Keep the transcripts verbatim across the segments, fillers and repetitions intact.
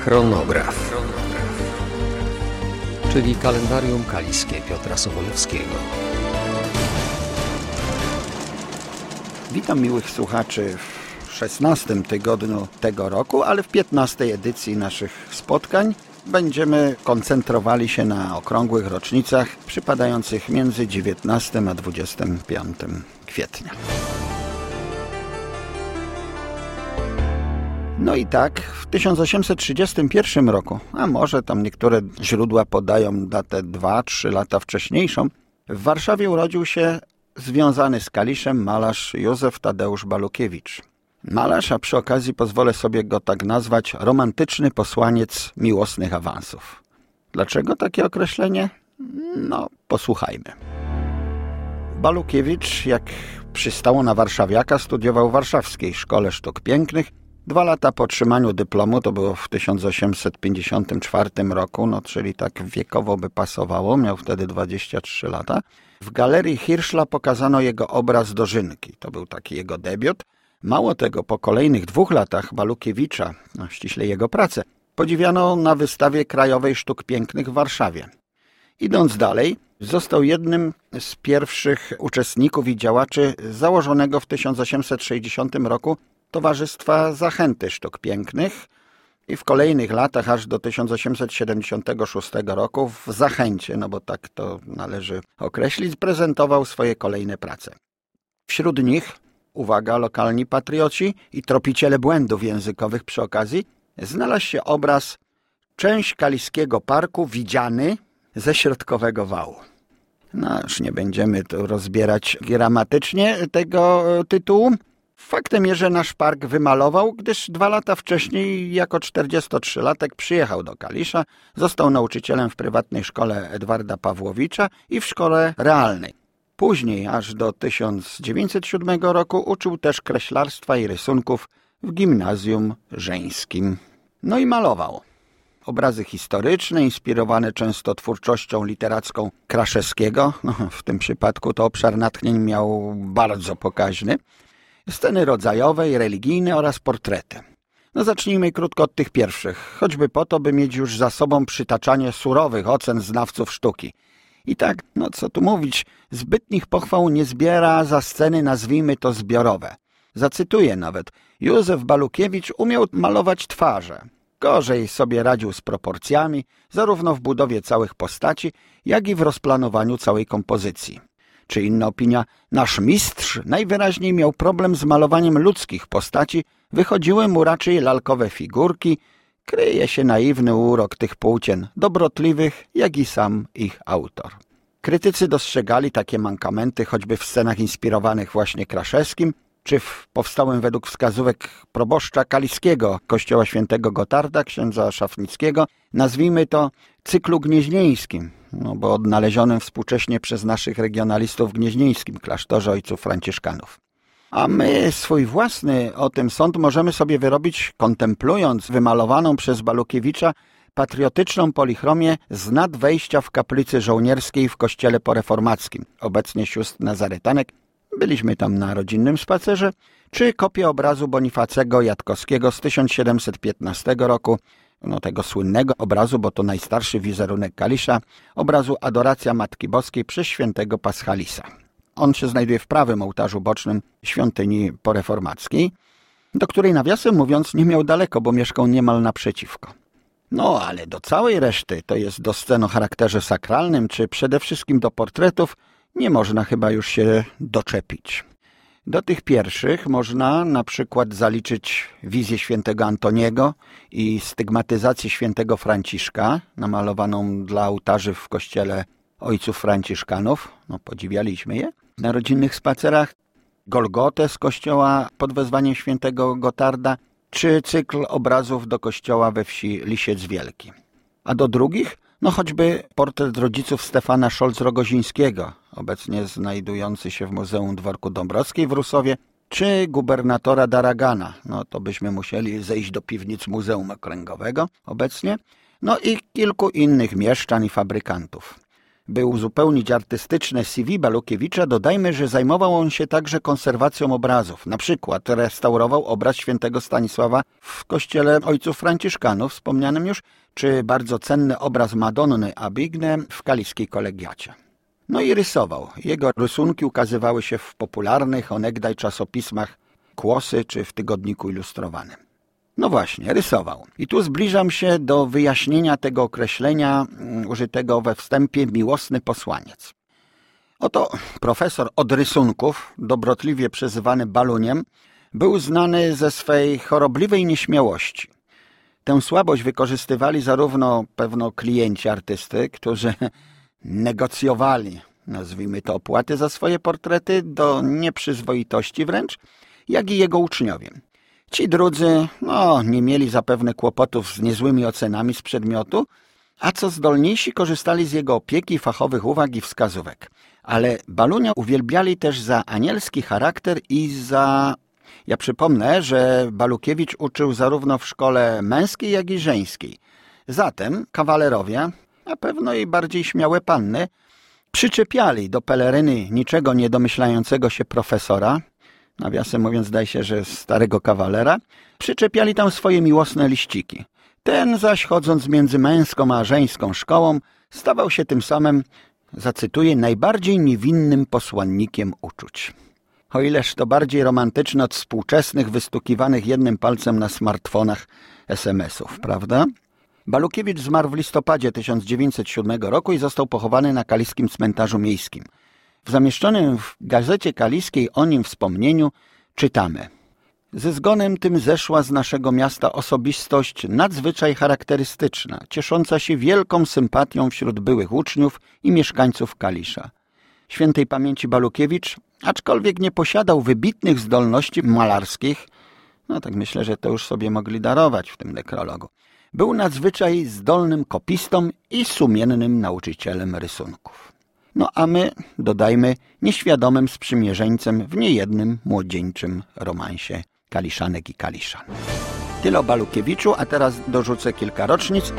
Chronograf, czyli kalendarium kaliskie Piotra Sobolewskiego. Witam miłych słuchaczy w szesnastym tygodniu tego roku, ale w piętnastej edycji naszych spotkań będziemy koncentrowali się na okrągłych rocznicach przypadających między dziewiętnastym a dwudziestym piątym kwietnia. No i tak, w tysiąc osiemset trzydziestym pierwszym roku, a może tam niektóre źródła podają datę dwa trzy lata wcześniejszą, w Warszawie urodził się związany z Kaliszem malarz Józef Tadeusz Balukiewicz. Malarz, a przy okazji pozwolę sobie go tak nazwać, romantyczny posłaniec miłosnych awansów. Dlaczego takie określenie? No, posłuchajmy. Balukiewicz, jak przystało na warszawiaka, studiował w Warszawskiej Szkole Sztuk Pięknych. Dwa lata po otrzymaniu dyplomu, to było w tysiąc osiemset pięćdziesiątym czwartym roku, no czyli tak wiekowo by pasowało, miał wtedy dwadzieścia trzy lata. W Galerii Hirschla pokazano jego obraz Dożynki. To był taki jego debiut. Mało tego, po kolejnych dwóch latach Balukiewicza, no ściśle jego pracę, podziwiano na wystawie Krajowej Sztuk Pięknych w Warszawie. Idąc dalej, został jednym z pierwszych uczestników i działaczy założonego w tysiąc osiemset sześćdziesiątym roku Towarzystwa Zachęty Sztuk Pięknych i w kolejnych latach, aż do tysiąc osiemset siedemdziesiątego szóstego roku w Zachęcie, no bo tak to należy określić, prezentował swoje kolejne prace. Wśród nich, uwaga, lokalni patrioci i tropiciele błędów językowych przy okazji, znalazł się obraz Część Kaliskiego Parku widziany ze środkowego wału. No już nie będziemy tu rozbierać gramatycznie tego tytułu. Faktem jest, że nasz park wymalował, gdyż dwa lata wcześniej jako czterdziestotrzylatek przyjechał do Kalisza, został nauczycielem w prywatnej szkole Edwarda Pawłowicza i w szkole realnej. Później, aż do tysiąc dziewięćset siódmego roku, uczył też kreślarstwa i rysunków w gimnazjum żeńskim. No i malował. Obrazy historyczne, inspirowane często twórczością literacką Kraszewskiego, no, w tym przypadku to obszar natchnień miał bardzo pokaźny, sceny rodzajowe i religijne oraz portrety. No zacznijmy krótko od tych pierwszych, choćby po to, by mieć już za sobą przytaczanie surowych ocen znawców sztuki. I tak, no co tu mówić, zbytnich pochwał nie zbiera za sceny, nazwijmy to zbiorowe. Zacytuję nawet, Józef Balukiewicz umiał malować twarze. Gorzej sobie radził z proporcjami, zarówno w budowie całych postaci, jak i w rozplanowaniu całej kompozycji. Czy inna opinia, nasz mistrz najwyraźniej miał problem z malowaniem ludzkich postaci, wychodziły mu raczej lalkowe figurki, kryje się naiwny urok tych płócien, dobrotliwych, jak i sam ich autor. Krytycy dostrzegali takie mankamenty choćby w scenach inspirowanych właśnie Kraszewskim, czy w powstałym według wskazówek proboszcza kaliskiego kościoła świętego Gotarda, księdza Szafnickiego, nazwijmy to cyklu gnieźnieńskim, no bo odnalezionym współcześnie przez naszych regionalistów w gnieźnieńskim klasztorze ojców franciszkanów. A my swój własny o tym sąd możemy sobie wyrobić, kontemplując wymalowaną przez Balukiewicza patriotyczną polichromię z nad wejścia w kaplicy żołnierskiej w kościele poreformackim, obecnie sióstr Nazaretanek. Byliśmy tam na rodzinnym spacerze, czy kopię obrazu Bonifacego Jatkowskiego z tysiąc siedemset piętnastego roku, no tego słynnego obrazu, bo to najstarszy wizerunek Kalisza, obrazu Adoracja Matki Boskiej przez świętego Paschalisa. On się znajduje w prawym ołtarzu bocznym świątyni poreformackiej, do której nawiasem mówiąc nie miał daleko, bo mieszkał niemal naprzeciwko. No ale do całej reszty, to jest do scen o charakterze sakralnym, czy przede wszystkim do portretów, nie można chyba już się doczepić. Do tych pierwszych można na przykład zaliczyć wizję świętego Antoniego i stygmatyzację świętego Franciszka, namalowaną dla ołtarzy w kościele ojców franciszkanów. No, podziwialiśmy je na rodzinnych spacerach. Golgotę z kościoła pod wezwaniem świętego Gotarda, czy cykl obrazów do kościoła we wsi Lisiec Wielki. A do drugich, no choćby portret rodziców Stefana Szolc-Rogozińskiego, obecnie znajdujący się w Muzeum Dworku Dąbrowskiej w Rusowie, czy gubernatora Daragana, no to byśmy musieli zejść do piwnic Muzeum Okręgowego obecnie, no i kilku innych mieszczan i fabrykantów. By uzupełnić artystyczne C V Balukiewicza, dodajmy, że zajmował on się także konserwacją obrazów. Na przykład restaurował obraz świętego Stanisława w kościele ojców franciszkanów, wspomnianym już, czy bardzo cenny obraz Madonny Abigne w kaliskiej kolegiacie. No i rysował. Jego rysunki ukazywały się w popularnych onegdaj czasopismach Kłosy czy w Tygodniku Ilustrowanym. No właśnie, rysował. I tu zbliżam się do wyjaśnienia tego określenia użytego we wstępie miłosny posłaniec. Oto profesor od rysunków, dobrotliwie przezywany Baluniem, był znany ze swej chorobliwej nieśmiałości. Tę słabość wykorzystywali zarówno pewno klienci artysty, którzy negocjowali, nazwijmy to, opłaty za swoje portrety do nieprzyzwoitości wręcz, jak i jego uczniowie. Ci drudzy, no, nie mieli zapewne kłopotów z niezłymi ocenami z przedmiotu, a co zdolniejsi korzystali z jego opieki, fachowych uwag i wskazówek. Ale Balunia uwielbiali też za anielski charakter i za... Ja przypomnę, że Balukiewicz uczył zarówno w szkole męskiej, jak i żeńskiej. Zatem kawalerowie, a pewno i bardziej śmiałe panny, przyczepiali do peleryny niczego nie domyślającego się profesora, nawiasem mówiąc zdaje się, że starego kawalera, przyczepiali tam swoje miłosne liściki. Ten zaś, chodząc między męską a żeńską szkołą, stawał się tym samym, zacytuję, najbardziej niewinnym posłannikiem uczuć. O ileż to bardziej romantyczne od współczesnych wystukiwanych jednym palcem na smartfonach es em esów, prawda? Balukiewicz zmarł w listopadzie tysiąc dziewięćset siódmego roku i został pochowany na kaliskim cmentarzu miejskim. W zamieszczonym w Gazecie Kaliskiej o nim wspomnieniu czytamy: ze zgonem tym zeszła z naszego miasta osobistość nadzwyczaj charakterystyczna, ciesząca się wielką sympatią wśród byłych uczniów i mieszkańców Kalisza. Świętej pamięci Balukiewicz, aczkolwiek nie posiadał wybitnych zdolności malarskich, no tak myślę, że to już sobie mogli darować w tym nekrologu, był nadzwyczaj zdolnym kopistą i sumiennym nauczycielem rysunków. No a my, dodajmy, nieświadomym sprzymierzeńcem w niejednym młodzieńczym romansie Kaliszanek i Kaliszan. Tyle o Balukiewiczu, a teraz dorzucę kilka rocznic.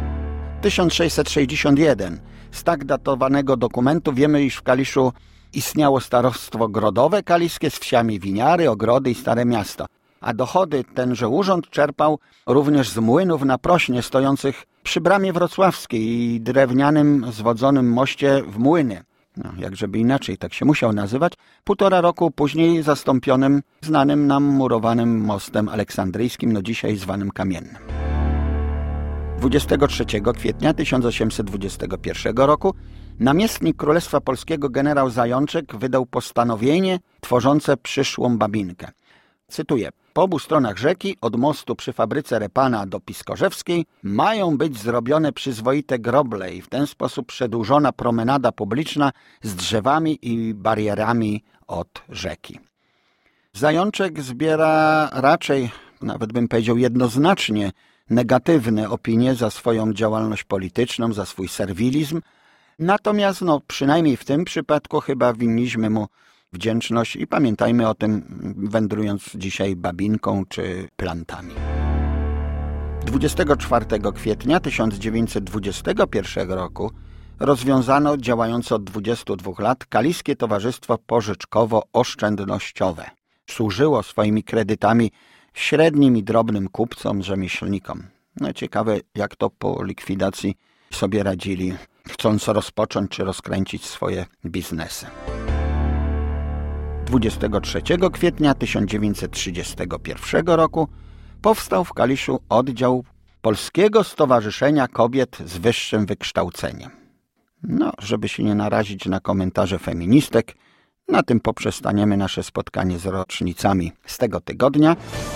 tysiąc sześćset sześćdziesiąty pierwszy. Z tak datowanego dokumentu wiemy, iż w Kaliszu istniało starostwo grodowe kaliskie z wsiami Winiary, Ogrody i Stare Miasto, a dochody tenże urząd czerpał również z młynów na prośnie stojących przy bramie wrocławskiej i drewnianym zwodzonym moście w Młyny. No, jakżeby inaczej, tak się musiał nazywać, półtora roku później zastąpionym znanym nam murowanym mostem aleksandryjskim, no dzisiaj zwanym kamiennym. dwudziestego trzeciego kwietnia tysiąc osiemset dwudziestego pierwszego roku namiestnik Królestwa Polskiego generał Zajączek wydał postanowienie tworzące przyszłą Babinkę. Cytuję: po obu stronach rzeki, od mostu przy fabryce Repana do Piskorzewskiej, mają być zrobione przyzwoite groble i w ten sposób przedłużona promenada publiczna z drzewami i barierami od rzeki. Zajączek zbiera raczej, nawet bym powiedział jednoznacznie, negatywne opinie za swoją działalność polityczną, za swój serwilizm. Natomiast no, przynajmniej w tym przypadku chyba winniśmy mu wdzięczność i pamiętajmy o tym, wędrując dzisiaj Babinką czy plantami. dwudziestego czwartego kwietnia tysiąc dziewięćset dwudziestego pierwszego roku rozwiązano działające od dwudziestu dwóch lat Kaliskie Towarzystwo Pożyczkowo-Oszczędnościowe. Służyło swoimi kredytami średnim i drobnym kupcom, rzemieślnikom. No ciekawe, jak to po likwidacji sobie radzili, chcąc rozpocząć czy rozkręcić swoje biznesy. dwudziestego trzeciego kwietnia tysiąc dziewięćset trzydziestego pierwszego roku powstał w Kaliszu oddział Polskiego Stowarzyszenia Kobiet z Wyższym Wykształceniem. No, żeby się nie narazić na komentarze feministek, na tym poprzestaniemy nasze spotkanie z rocznicami z tego tygodnia.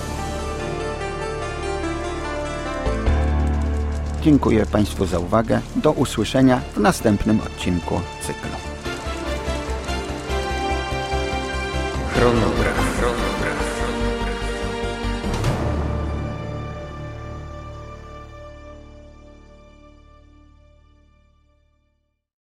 Dziękuję Państwu za uwagę. Do usłyszenia w następnym odcinku cyklu. Chronograf.